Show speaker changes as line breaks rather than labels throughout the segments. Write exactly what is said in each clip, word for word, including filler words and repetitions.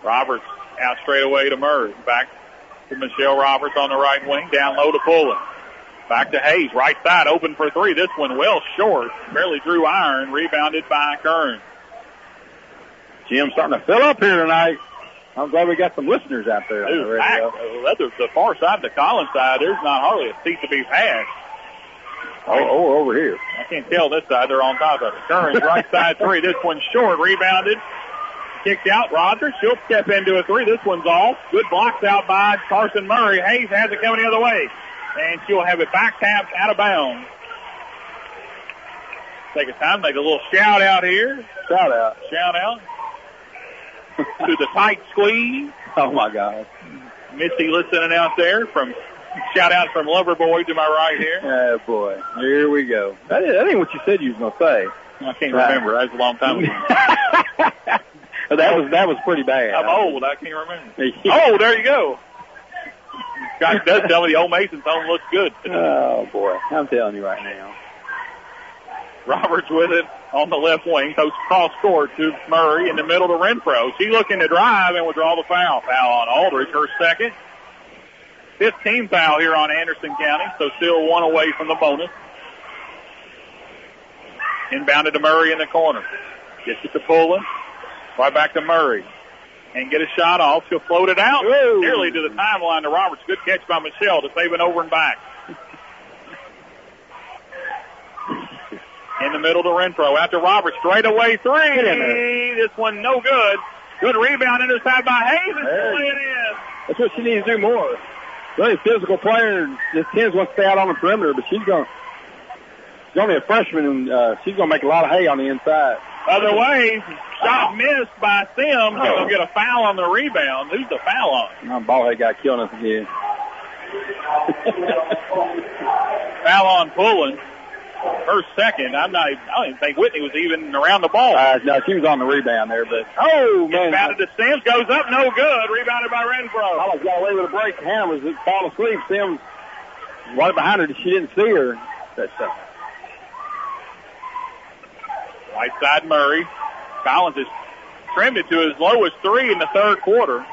Roberts out straight away to Murray. Back to Michelle Roberts on the right wing. Down low to Pullen. Back to Hayes. Right side open for three. This one well short. Barely drew iron. Rebounded by Kern.
Jim's starting to fill up here tonight. I'm glad we got some listeners out there.
Dude, the, back, uh, the, the far side, the Collins side, there's not hardly a seat to be passed.
Oh, oh, over here.
I can't tell this side. They're on top of it. Kern's right side three. This one's short. Rebounded. Kicked out. Rogers. She'll step into a three. This one's off. Good blocks out by Carson Murray. Hayes has it coming the other way. And she'll have it back tapped out of bounds. Take a time, make a little shout out here.
Shout out.
Shout out. To the tight squeeze.
Oh, my God.
Missy listening out there from shout out from Loverboy to my right here.
Oh, boy. Here we go. That, is, that ain't what you said you was going to say.
I can't right. remember. That was a long time ago.
that was that was pretty bad.
I'm old. I can't remember. Oh, there you go. God does tell me the old Mason's home looks good.
Oh, boy. I'm telling you right now.
Roberts with it on the left wing. Goes cross court to Murray in the middle to Renfro. She's looking to drive and will draw the foul. Foul on Aldridge, her second. fifteen foul here on Anderson County, so still one away from the bonus. Inbounded to Murray in the corner. Gets it to Pullen. Right back to Murray. And get a shot off. She'll float it out.
Whoa.
Nearly to the timeline to Roberts. Good catch by Michelle to save it over and back. In the middle to Renfro. Out to Roberts. Straight away three. This one no good. Good rebound intercepted by Hayes. And hey. It in.
That's what she needs to do more. Really physical player. This Tim's wants to stay out on the perimeter, but she's going she's only a freshman, and uh, she's going to make a lot of hay on the inside.
Other way, shot missed by Sims. Oh. He'll get a foul on the rebound. Who's the foul on?
My ball head guy killing us again.
Foul on Pullen. Her second. I'm not. I don't even think Whitney was even around the ball.
Uh, no, she was on the rebound there, but oh man,
inbounded to Sims, goes up, no good. Rebounded by Renfro.
Almost got away with a break. Hannah was falling asleep. Sims right behind her. She didn't see her. That's uh,
right side Murray. Collins has trimmed it to his lowest three in the third quarter.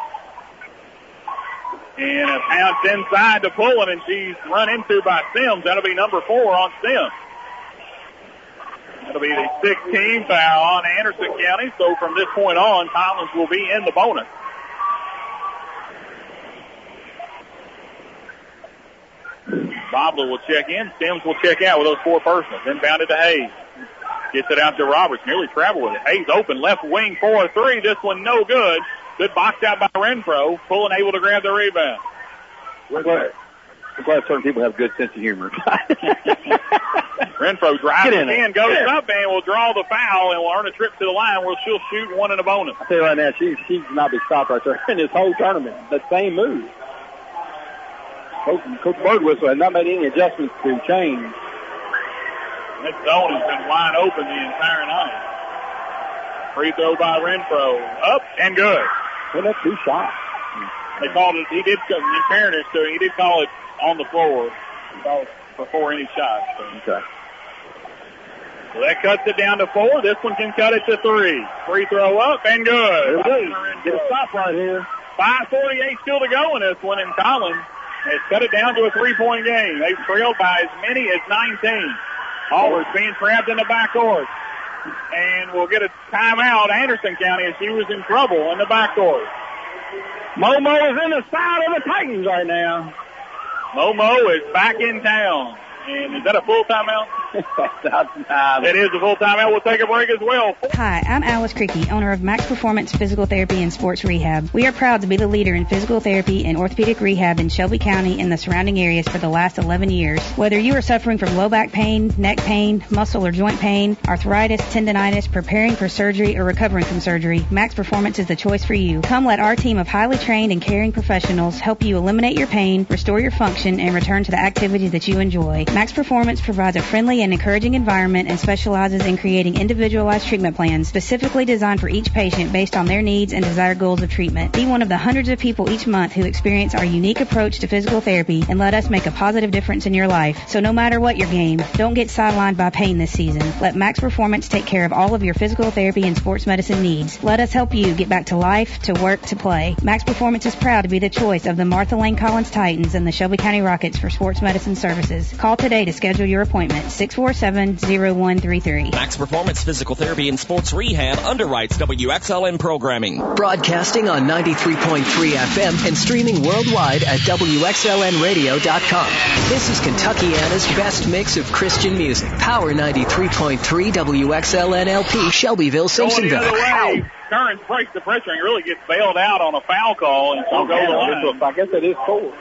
And a bounce inside to Pullen, and she's run into by Sims. That'll be number four on Sims. That'll be the sixteenth foul on Anderson County. So from this point on, Collins will be in the bonus. Bobler will check in. Sims will check out with those four personals. Inbounded to Hayes. Gets it out to Roberts. Nearly traveled with it. Hayes open left wing for a three. This one no good. Good box out by Renfro. Pullen able to grab the rebound.
We're glad, we're glad certain people have good sense of humor.
Renfro drives in, in goes yeah. up, and will draw the foul and will earn a trip to the line where she'll shoot one in a bonus.
I tell you right now, she she cannot be stopped right there in this whole tournament. That same move. Coach, Coach Birdwhistle has not made any adjustments to change.
This zone has been wide open the entire night. Free throw by Renfro. Up and good.
Well, that's two shots.
They called it, he did, in fairness to him, he did call it on the floor before any shots. So.
Okay.
So that cuts it down to four. This one can cut it to three. Free throw up and good.
Get a stop right here.
five forty-eight still to go in this one, and Collins has cut it down to a three-point game. They've trailed by as many as nineteen. Allers being trapped in the backcourt. And we'll get a timeout, Anderson County, as she was in trouble in the backcourt.
Momo is in the side of the Titans right now.
Momo is back in town. And is that a full timeout? It is a full timeout. We'll take a break as well.
Hi, I'm Alice Cricky, owner of Max Performance Physical Therapy and Sports Rehab. We are proud to be the leader in physical therapy and orthopedic rehab in Shelby County and the surrounding areas for the last eleven years. Whether you are suffering from low back pain, neck pain, muscle or joint pain, arthritis, tendonitis, preparing for surgery, or recovering from surgery, Max Performance is the choice for you. Come let our team of highly trained and caring professionals help you eliminate your pain, restore your function, and return to the activities that you enjoy. Max Performance provides a friendly and encouraging environment and specializes in creating individualized treatment plans specifically designed for each patient based on their needs and desired goals of treatment. Be one of the hundreds of people each month who experience our unique approach to physical therapy and let us make a positive difference in your life. So no matter what your game, don't get sidelined by pain this season. Let Max Performance take care of all of your physical therapy and sports medicine needs. Let us help you get back to life, to work, to play. Max Performance is proud to be the choice of the Martha Lane Collins Titans and the Shelby County Rockets for sports medicine services. Call today to schedule your appointment. six four seven, zero one three three.
Max Performance Physical Therapy and Sports Rehab underwrites W X L N programming.
Broadcasting on ninety-three point three F M and streaming worldwide at W X L N radio dot com. This is Kentuckiana's best mix of Christian music. Power ninety-three point three W X L N L P, Shelbyville, Simpsonville.
Going the other way. Kearns breaks the pressure and really gets bailed out on a foul call, and she'll go to the line.
I guess that is cool.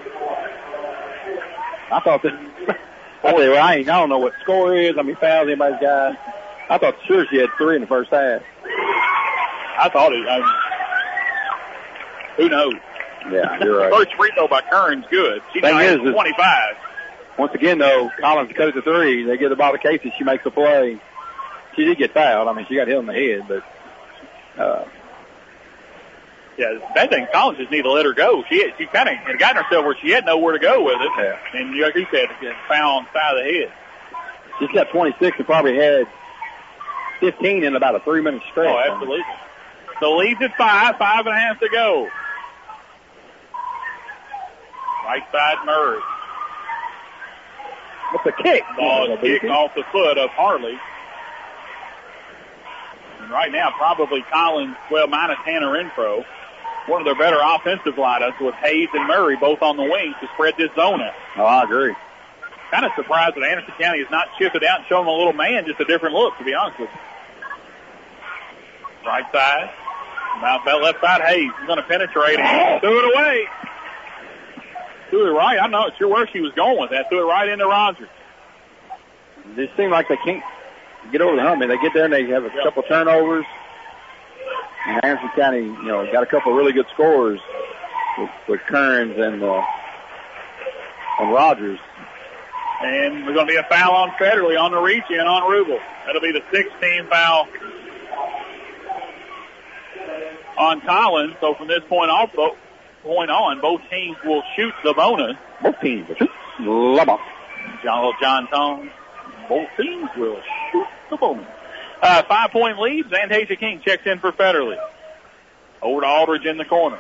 I thought that. I tell you what, I ain't. I don't know what the score is. I mean, fouls anybody's got. I thought sure she had three in the first half.
I thought it. I mean, who knows?
Yeah, you're right.
First free throw by Kearns, good. She got
is,
twenty-five.
Once again, though, Collins cut it to three. They get the ball to Casey. She makes the play. She did get fouled. I mean, she got hit in the head, but. Uh,
yeah, the bad thing, Collins just need to let her go. She she kind of had gotten herself where she had nowhere to go with it.
Yeah.
And like you said, get fouled on the side of the head.
She's got twenty-six and probably had fifteen in about a three-minute stretch.
Oh, absolutely. So leads at five, five and a half to go. Right side Murray.
What's a kick?
Ball kick off the foot of Harley. And right now, probably Collins, well, minus Hannah Renfro, one of their better offensive lineups with Hayes and Murray both on the wings to spread this zone out.
Oh, I agree.
Kind of surprised that Anderson County has not shifted out and shown them a little man, just a different look, to be honest with you. Right side. About that left side, Hayes is going to penetrate and threw it away. Threw it right. I'm not sure where she was going with that. Threw it right into Rogers.
It seems like they can't get over the hump. I mean, they get there and they have a yep. couple turnovers. And Anderson County, you know, got a couple of really good scores with, with Kearns and, uh, and Rogers.
And there's going to be a foul on Federley on the reach in on Rubel. That'll be the sixteenth foul on Collins. So from this point off, point on, both teams will shoot the bonus.
Both teams will shoot the bonus.
John, John Tom. Both teams will shoot the bonus. Uh, five-point lead. Zantasia King checks in for Federley. Over to Aldridge in the corner.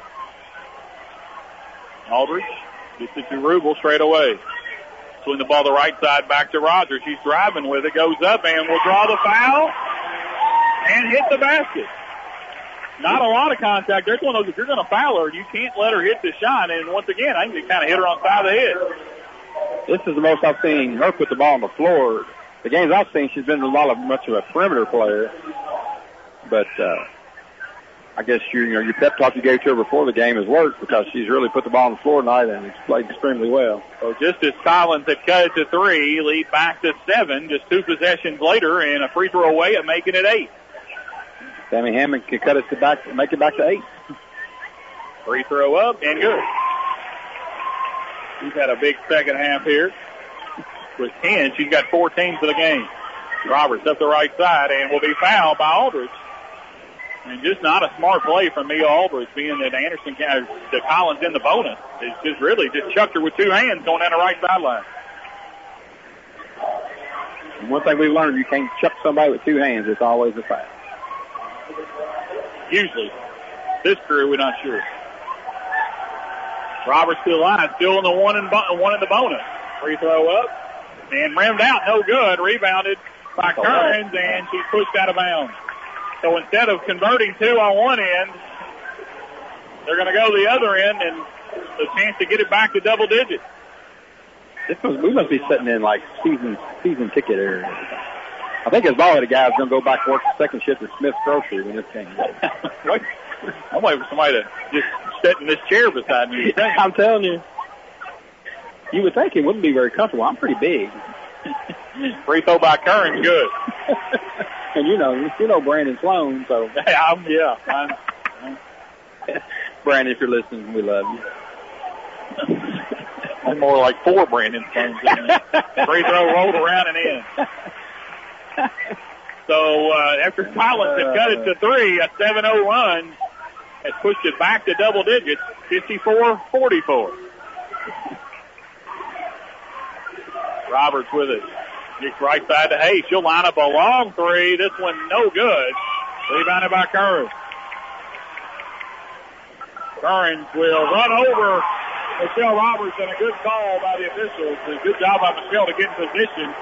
Aldridge gets it to Rubel straight away. Swing the ball the right side back to Rogers. She's driving with it. Goes up and will draw the foul and hit the basket. Not a lot of contact. There's one of those, if you're going to foul her, you can't let her hit the shot. And once again, I think they kind of hit her on the side of the head.
This is the most I've seen her put the ball on the floor. The games I've seen, she's been a lot of much of a perimeter player. But uh, I guess you, you know, your pep talk you gave to her before the game has worked because she's really put the ball on the floor tonight and it's played extremely well.
So just as Collins had cut it to three, lead back to seven, just two possessions later, and a free throw away at making it eight.
Sammy Hammond can cut it to back, make it back to eight.
Free throw up and good. She's had a big second half here with ten. She's got fourteen for the game. Roberts up the right side and will be fouled by Aldridge. And just not a smart play from Mia Aldridge, being that Anderson, the Collins in the bonus. It's just really just chucked her with two hands going down the right sideline.
And one thing we learned, you can't chuck somebody with two hands. It's always a foul.
Usually. This career, we're not sure. Roberts to the line, still in the one and one in the bonus. Free throw up and rimmed out, no good. Rebounded by Kearns, and she's pushed out of bounds. So instead of converting two on one end, they're going to go the other end, and the chance to get it back to double digits.
This was, we must be sitting in like season season ticket area. I think his ball headed guy is going to go back and work the second shift at Smith's Grocery when this game goes.
I'm waiting for somebody to just sit in this chair beside me.
I'm telling you. You would think it wouldn't be very comfortable. I'm pretty big.
Free throw by Kearns, good.
And you know, you know Brandon Sloan, so.
Hey, I'm, yeah. I'm, I'm.
Brandon, if you're listening, we love you.
And more like four Brandon Stones. Free throw rolled around and in. So uh, after Collins had cut it to three, a seven oh run has pushed it back to double digits, fifty-four forty-four. Roberts with it. Gets right side to Hayes. She'll line up a long three. This one no good. Rebounded by Curran. Curran will run over Michelle Roberts, and a good call by the officials. A good job by Michelle to get in position.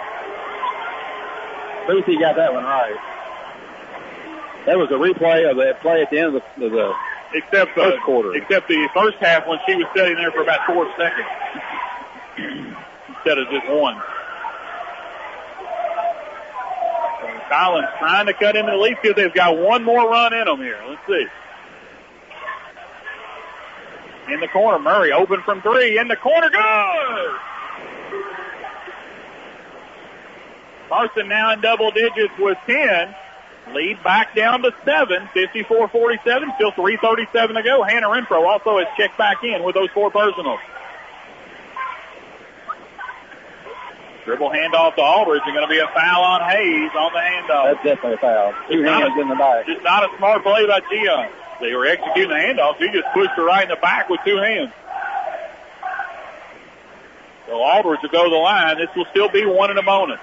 Boothie got that one right. That was a replay of the play at the end of the, of the
except,
first
uh,
quarter.
Except the first half when she was sitting there for about four seconds instead of just one. So Collins trying to cut into the lead field. They've got one more run in them here. Let's see. In the corner, Murray open from three. In the corner, good! Carson now in double digits with ten. Lead back down to seven, fifty-four forty-seven. Still three thirty-seven to go. Hannah Renfro also has checked back in with those four personals. Dribble handoff to Aldridge. It's going to be a foul on Hayes on the handoff.
That's definitely a foul. Two hands in the back.
Just not a smart play by Gion. They were executing the handoff. He just pushed her right in the back with two hands. So Aldridge will go to the line. This will still be one in a bonus.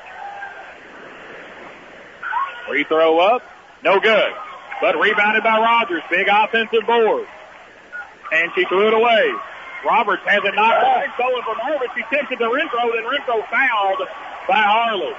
Free throw up. No good. But rebounded by Rogers. Big offensive board. And she threw it away. Roberts has it knocked away. Stolen from her, but she tipped it to Renfro. Then Renfro fouled by Harley.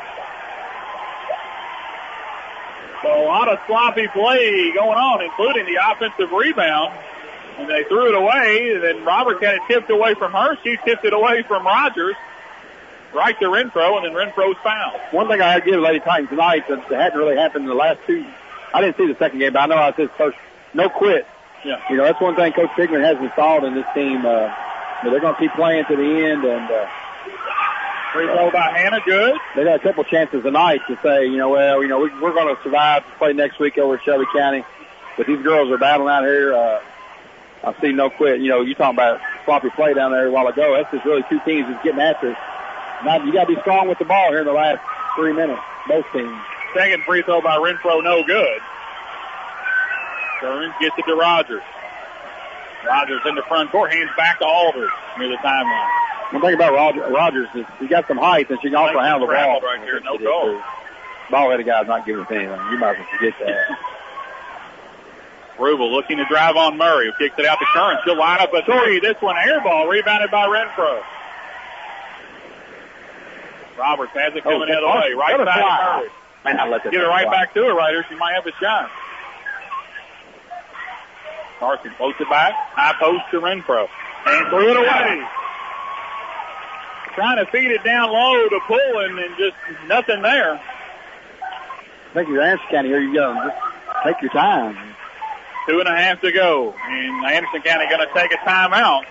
So a lot of sloppy play going on, including the offensive rebound. And they threw it away. And then Roberts had it tipped away from her. She tipped it away from Rogers. Right to Renfro, and then Renfro's foul.
One thing I had to give Lady Titan tonight that hadn't really happened in the last two. I didn't see the second game, but I know I said first. No quit.
Yeah.
You know, that's one thing Coach Pigman has installed in this team. Uh, but they're going to keep playing to the end. And uh,
free throw by Hannah, good.
They got a couple chances tonight to say, you know, well, you know, we, we're going to survive to play next week over at Shelby County. But these girls are battling out here. Uh, I see no quit. You know, you talking about sloppy play down there a while ago. That's just really two teams that's getting after it. Now, you got to be strong with the ball here in the last three minutes, both teams.
Second free throw by Renfro, no good. Burns gets it to Rogers. Rogers in the front court, hands back to Aldridge near the timeline.
One thing about Roger, Rogers is he got some height and she can also handle the ball.
Right here, no goal.
Ball-headed guy's not giving us anything. You might as well forget that.
Rubel looking to drive on Murray, who kicks it out to Curran. She'll line up a three. This one air ball, rebounded by Renfro. Roberts has it coming oh, the other way. Right side to Murray.
Man, I let
Get it right fly. Back to her right here. She might have a shot. Carson posts it back. High post to Renfro. And threw it away. Trying to feed it down low to Pullen and just nothing there.
I think your Anderson County here, you go. Just take your time.
Two and a half to go. And Anderson County going to take a timeout.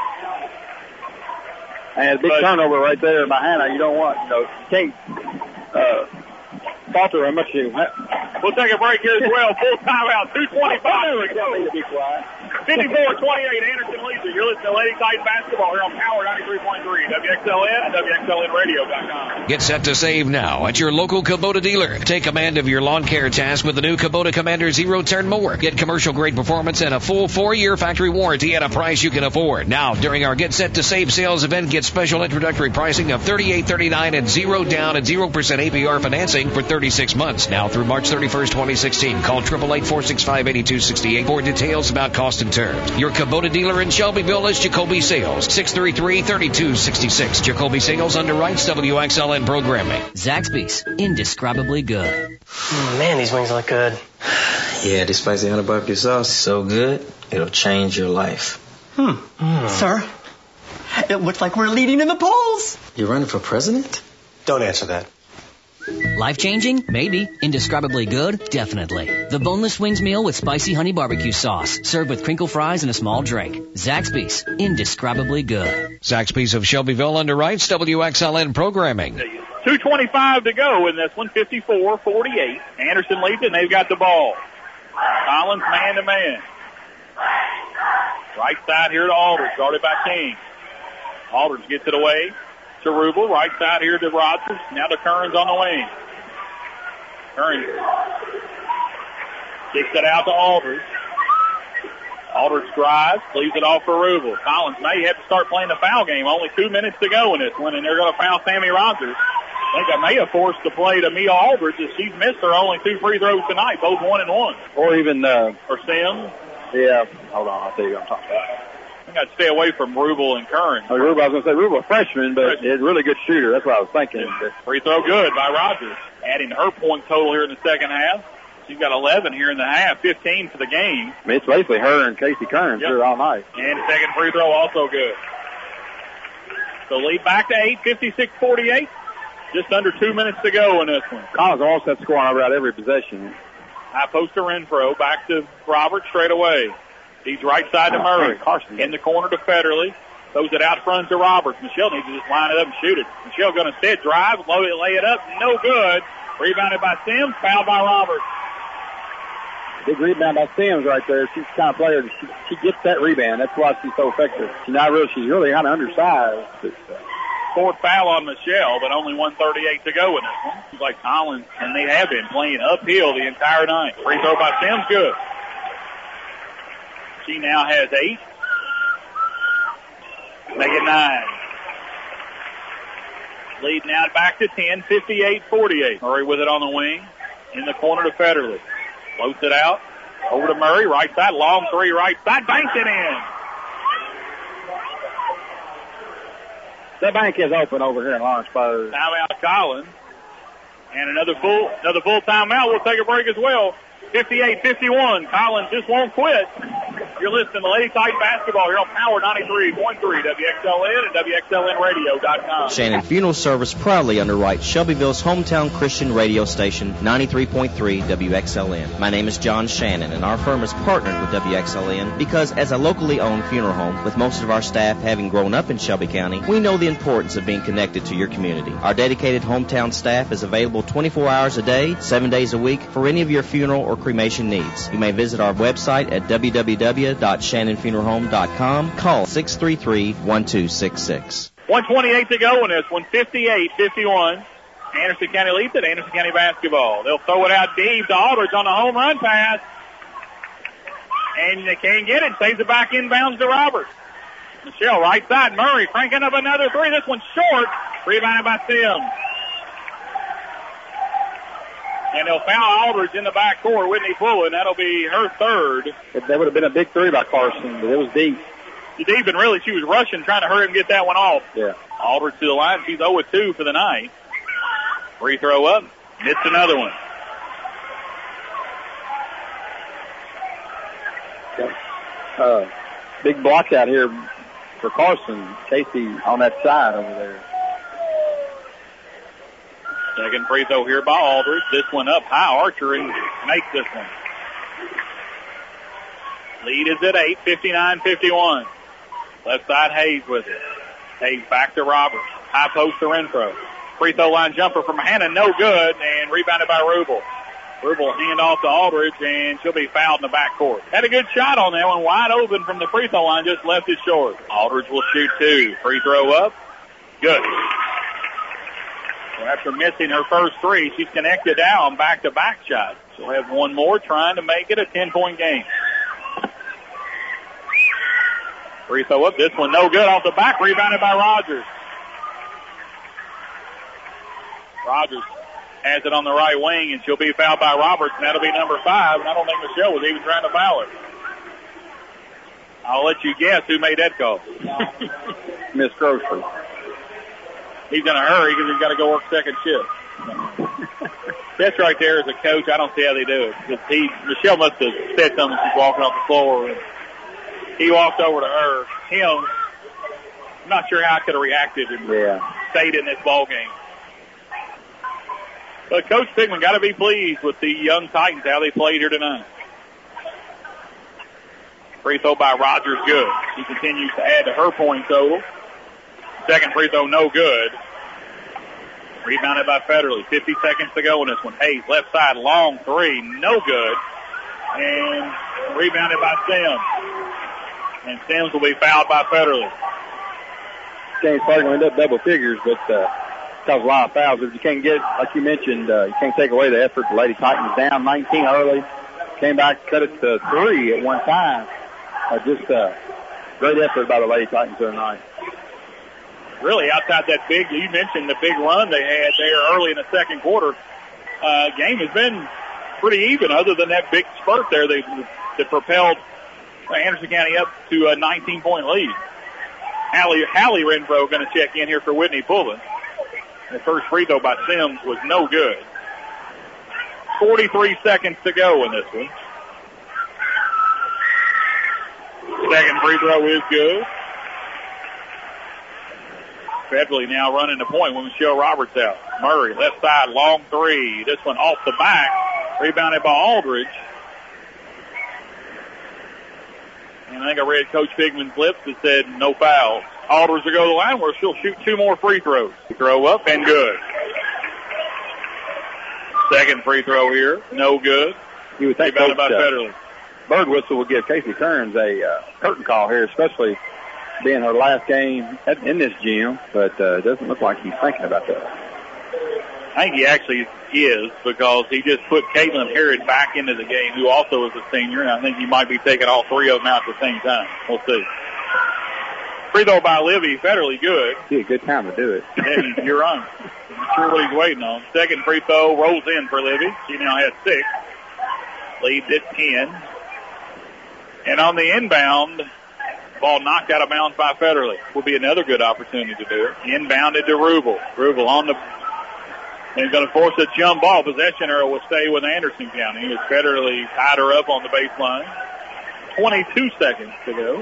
And a big but, turnover right there by Hannah. You don't want, you know, you can't uh, falter how much you have.
We'll take a break here as well. Full timeout, two twenty-five to go. fifty-four twenty-eight, Anderson leads it. You're listening to Lady Titan basketball here on Power ninety-three point three, W X L N and W X L N radio dot com.
Get set to save now at your local Kubota dealer. Take command of your lawn care task with the new Kubota Commander zero-turn mower. Get commercial-grade performance and a full four-year factory warranty at a price you can afford. Now, during our Get Set to Save sales event, get special introductory pricing of thirty-eight thirty-nine and zero down and zero percent A P R financing for thirty-six months. Now through March thirty-first, twenty sixteen. Call eight eight eight, four six five, eight two six eight for details about cost and terms. Your Kubota dealer in Shelbyville is Jacoby Sales, six three three, three two six six. Jacoby Sales underwrites W X L N programming.
Zaxby's, indescribably good.
Man, these wings look good.
Yeah, this spicy honey barbecue sauce is so good, it'll change your life.
Hmm. Mm. Sir, it looks like we're leading in the polls.
You're running for president?
Don't answer that.
Life-changing? Maybe. Indescribably good? Definitely. The boneless wings meal with spicy honey barbecue sauce, served with crinkle fries and a small drink. Zaxby's, indescribably good.
Zaxby's of Shelbyville underwrites W X L N programming.
two twenty-five to go in this one, fifty-four forty-eight. Anderson leads it, and they've got the ball. Collins man to man. Right side here to Aldridge, guarded by King. Aldridge gets it away to Rubel. Right side here to Rogers. Now to Kearns on the wing. Kearns kicks it out to Aldridge. Aldridge drives, leaves it off for Rubel. Collins may have to start playing the foul game. Only two minutes to go in this one, and they're going to foul Sammy Rogers. I think I may have forced the play to Mia Aldridge as she's missed her only two free throws tonight, both one and one.
Or even, uh,
or Sims.
Yeah, hold on, I'll tell you what I'm talking about.
I think I'd stay away from Rubel and Kearns.
Oh, Rubel, I was going to say Rubel, a freshman, but he's a really good shooter. That's what I was thinking.
Yeah. Free throw good by Rogers. Adding her point total here in the second half. She's got eleven here in the half, fifteen for the game.
I mean, it's basically her and Casey Kearns
yep.
here all night.
And second free throw also good. So lead back to eight, fifty-six forty-eight. Just under two minutes to go in this one.
Collins also had scoring over out every possession.
High post to Renfro. Back to Robert straight away. He's right side to Murray.
Carson.
In the corner to Federley. Throws it out front to Roberts. Michelle needs to just line it up and shoot it. Michelle going to sit, drive, load it, lay it up. No good. Rebounded by Sims. Fouled by Roberts.
Big rebound by Sims right there. She's the kind of player that she, she gets that rebound. That's why she's so effective. She's not really, she's really kind of undersized. But, uh,
Fourth foul on Michelle, but only one thirty-eight to go in this one. It's like Collins, and they have been playing uphill the entire night. Free throw by Sims, good. She now has eight. Make it nine. Lead now back to ten, fifty-eight forty-eight. Murray with it on the wing. In the corner to Federley. Floats it out. Over to Murray, right side, long three, right side, banks it in.
That bank is open over here in Lawrenceburg.
Timeout Collins. And another full, another full timeout. We'll take a break as well. fifty-eight fifty-one. Collins just won't quit. You're listening to Lady Titan Basketball here on Power ninety-three point three W X L N and W X L N radio dot com.
Shannon Funeral Service proudly underwrites Shelbyville's hometown Christian radio station, ninety-three point three W X L N. My name is John Shannon, and our firm is partnered with W X L N because as a locally owned funeral home, with most of our staff having grown up in Shelby County, we know the importance of being connected to your community. Our dedicated hometown staff is available twenty-four hours a day, seven days a week for any of your funeral or cremation needs. You may visit our website at w w w dot shannon funeral home dot com. Call six three three, one two six six.
one twenty-eight to go in this one, fifty-eight fifty-one. Anderson County leads it, Anderson County basketball. They'll throw it out deep to Aldridge on the home run pass. And they can't get it. Saves it back inbounds to Roberts. Michelle, right side. Murray cranking up another three. This one's short. Rebounded by Sims. And they'll foul Aldridge in the backcourt. Whitney Pullen. That'll be her third.
That would have been a big three by Carson, but it was deep.
Deep, and really she was rushing, trying to hurry and get that one off.
Yeah.
Aldridge to the line. She's oh for two for the night. Free throw up. Missed another one.
Uh, big block out here for Carson. Casey on that side over there.
Second free throw here by Aldridge. This one up high. Archer and makes this one. Lead is at eight, fifty-nine fifty-one. Left side Hayes with it. Hayes back to Roberts. High post to Renfro. Free throw line jumper from Hannah, no good, and rebounded by Rubel. Rubel hand off to Aldridge, and she'll be fouled in the backcourt. Had a good shot on that one, wide open from the free throw line, just left it short. Aldridge will shoot two. Free throw up. Good. So after missing her first three, she's connected now on back-to-back shots. She'll have one more trying to make it a ten-point game. Free throw up. This one no good off the back. Rebounded by Rogers. Rogers has it on the right wing, and she'll be fouled by Roberts, and that'll be number five. And I don't think Michelle was even trying to foul her. I'll let you guess who made that call.
Miss Grocery.
He's in a hurry because he's got to go work second shift. That's right there as a coach. I don't see how they do it. He, Michelle must have said something when she's walking off the floor. And he walked over to her. Him, I'm not sure how I could have reacted and
yeah.
stayed in this ball game. But Coach Pigman got to be pleased with the young Titans, how they played here tonight. Free throw by Rogers, good. She continues to add to her point total. Second free throw, no good. Rebounded by Federley. fifty seconds to go in this one. Hayes, left side, long three, no good. And rebounded by Sims. And Sims will be fouled by Federley.
game's probably going to end up double figures, but uh, cause a lot of fouls. If you can't get, like you mentioned, uh, you can't take away the effort. The Lady Titans down nineteen early, came back, cut it to three at one time. Uh, just uh, great effort by the Lady Titans tonight.
Really, outside that big, you mentioned the big run they had there early in the second quarter. Uh, game has been pretty even, other than that big spurt there they, that propelled Anderson County up to a nineteen-point lead. Hallie, Hallie Renfro going to check in here for Whitney Pullen. The first free throw by Sims was no good. forty-three seconds to go in this one. Second free throw is good. Beverly now running the point with Michelle Roberts out. Murray, left side, long three. This one off the back. Rebounded by Aldridge. And I think I read Coach Figman's lips that said no fouls. Aldridge will go to the line where she'll shoot two more free throws. Throw up and good. Second free throw here, no good.
You would think
Rebounded
Coach,
by
uh,
Federley.
Bird Whistle will give Casey Kearns a uh, curtain call here, especially being her last game at, in this gym, but uh, it doesn't look like he's thinking about that.
I think he actually is, because he just put Caitlin Harrod back into the game, who also is a senior, and I think he might be taking all three of them out at the same time. We'll see. Free throw by Livy, Federley good.
Yeah, good time to do it.
Yeah, you're on. Not sure what he's waiting on. Second free throw rolls in for Livy. She now has six. Leads at ten. And on the inbound, ball knocked out of bounds by Federley. Will be another good opportunity to do it. Inbounded to Rubel. Rubel on the, and he's going to force a jump ball. Possession arrow will stay with Anderson County as Federley tied her up on the baseline. twenty-two seconds to go.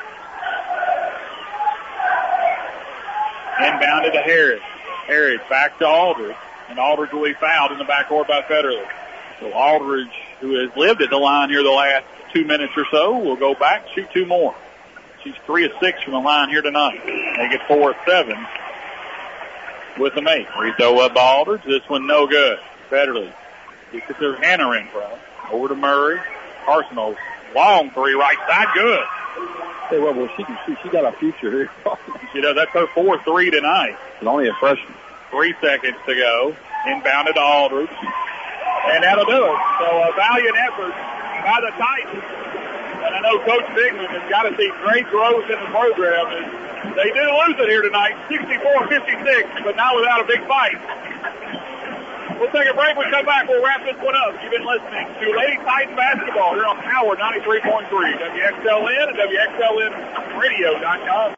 Inbounded to Harris. Harris back to Aldridge. And Aldridge will be fouled in the backcourt by Federley. So Aldridge, who has lived at the line here the last two minutes or so, will go back, shoot two more. She's three of six from the line here tonight. They get four of seven with a make. Free throw up by Aldridge. This one no good. Federley gets it to Hannah in front. Over to Murray. Arsenal. Long three right side. Good.
Hey, well, well, she can shoot. She got a future here.
She does. That's her fourth three tonight.
She's only a freshman.
Three seconds to go. Inbounded to Aldridge. And that'll do it. So a valiant effort by the Titans. And I know Coach Figman has got to see great growth in the program. And they did lose it here tonight, sixty-four fifty-six, but not without a big fight. We'll take a break. When we come back, we'll wrap this one up. You've been listening to Lady Titan Basketball here on Power ninety-three point three, W X L N and W X L N radio dot com.